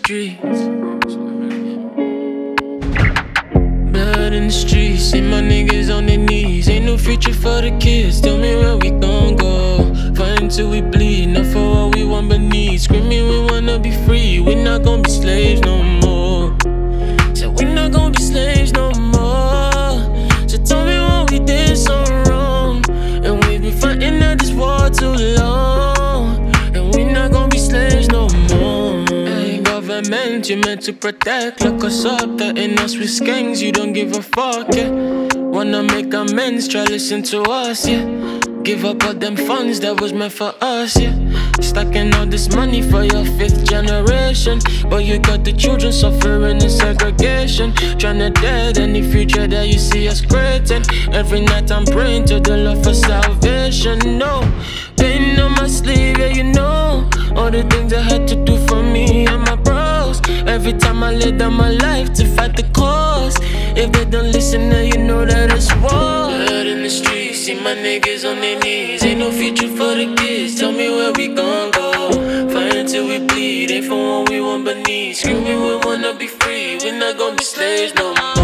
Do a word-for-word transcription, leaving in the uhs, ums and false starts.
streets. Blood in the streets, see my niggas on their knees. Ain't no future for the kids, tell me where we gon' go. Fight until we bleed, not for what we want but need. Screaming we wanna be free, we not gon' be slaves no more. So we not gon' be slaves no more. So tell me what we did so wrong. And we been fighting at this war too long. And we not gon' be slaves no more. Hey, government, you meant to protect. Look us up, that in us with gangs, you don't give a fuck, yeah. Wanna make amends, try listen to us, yeah. Give up all them funds that was meant for us, yeah. Stacking all this money for your fifth generation, but you got the children suffering in segregation. Tryna dead any future that you see us creating. Every night I'm praying to the Lord for salvation. No, pain on my sleeve, yeah, you know all the things I had to do for me and my bros. Every time I lay down my life to fight the cause. If they don't listen, then you know that it's war. Blood in the streets, see my niggas on their knees. Ain't no future for the kids, tell me where we gon' go. Fight until we bleed, ain't for what we want but need. Screaming we wanna be free, we not gon' be slaves no more.